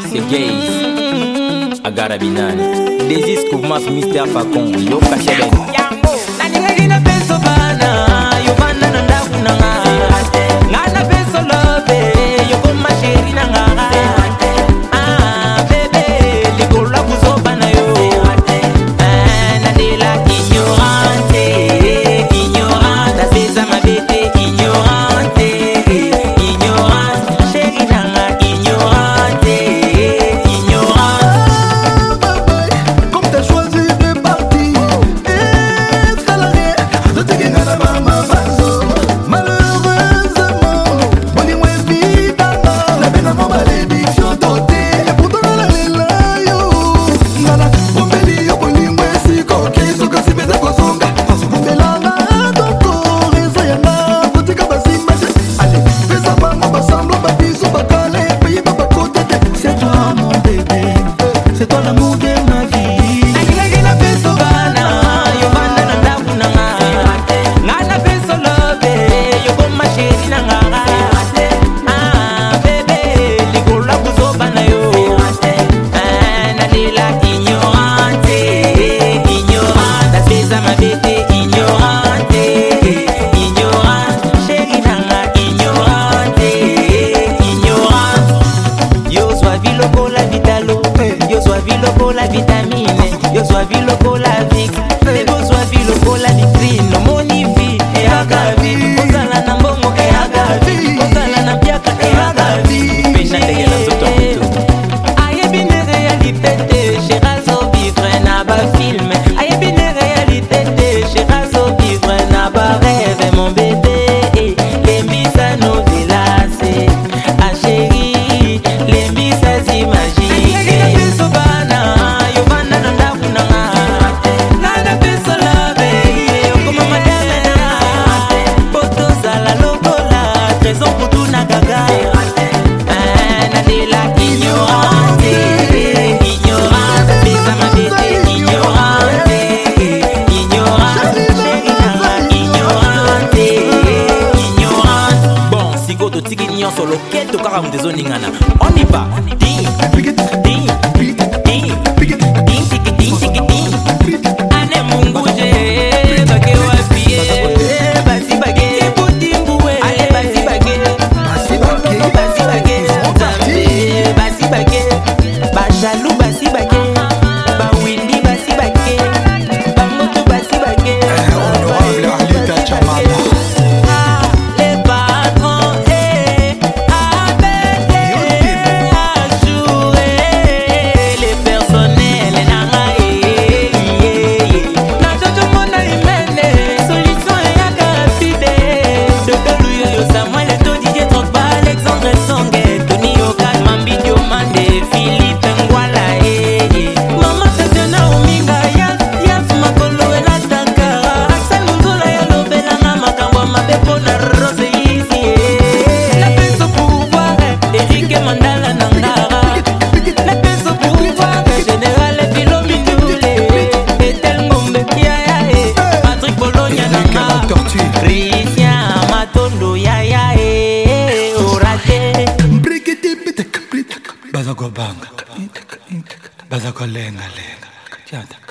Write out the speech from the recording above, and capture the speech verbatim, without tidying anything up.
c'est Gaze Agara Binani Desis Koumaf Mister Fakon Yo Kacheben Naninga gina peso bana Yo bana nanda kunanga Ngana peso love Yo koma sheri nanga Ah bebe Ligola kuzo bana yo Nandela ignorante Ignorante Aseza mabete ignorante Ignorante Sheri nanga ignorante Ignorante Comme t'as choisi de partir Et salarié De te gagner la maman malheureusement On y moins évidemment La peine à mon malédiction dotée Et pourtant la lela yo Nana Bombeli yo boli mwesi koke Soka si beza kozonga Bombelanga Doko Reza yana Botika basima Allez Pesa maman basamblo Babiso bakale Paye baba kote C'est toi mon bébé C'est toi l'amour de ma vie Naninga gina peso bana Yo bana nanda kunanga Ngana peso love Yo koma sheri nanga Ah bebe Ligola kuzo bana yo Ah Nandela ignorante Ignorante Aseza mabete ignorante Ignorante Sheri nanga ignorante Ignorante Yo sois lokola vitalo Yo sois lokola vitamine Yo sois lokola vix Yo sois lokola vitrine Monifi e agavi Ozala na mbongo e agavi Ozala na piaka e agavi Pena tegela soto mito Ayebi ne réalité te Cherazo vivre na ba film Ayebi ne réalité te Cherazo vivre na ba rêve mon bébé Lembisa novelase Ah chérie Lembisa zimagine Nanga peso bana Yo bana nanda kunanga Nanga peso love Yo koma madame na Poto zala lokola Trésor kutu na gaga Nandela ignorante Ignorante Pesa mabete ignorante Ignorante Chéri nanga ignorante Ignorante Bon, sigo to tiki nyonso loketo kaka mtezo ningana On y va Ding Ding Ding Ding Ding tiki ding tiki ding Ane munguje Bake wapie Basi bage Butimbuwe Ale basi bage Basi bage Basi bage Zambi Basi bage Bachalou basi bage Bawindi basi bage Bamoto basi bage Honorable Arlita Chamala Ah, les patrons, eh, abeillés, ajourés, les personnels, nanga, eh, eh, eh. Na jojo mona imene, solution eyaka rapide. Docteur Yoyo Samuel Eto'o, Didier Drogba, Alexandre Songe, Tony Yoka, Mambi Diomande, Philippe Ngwala, eh, eh. Mama Tatiana Ominga, Yas, Yas Makolo, Elataka, Axel Munzola, yalobelanga makambo mabe mpona Rose Isi, eh. Na peso pouvoir, Eric Mandala Nangara. Na peso pouvoir, Général Philo Mindule, Etel Ngombe, Yaya, eh. Patrick Bologna Nanga. La tortue Christian Matondo, Yaya, eh. Orate. Brigidi bitek bitek Baza go banga Baza go lenga lenga Tianta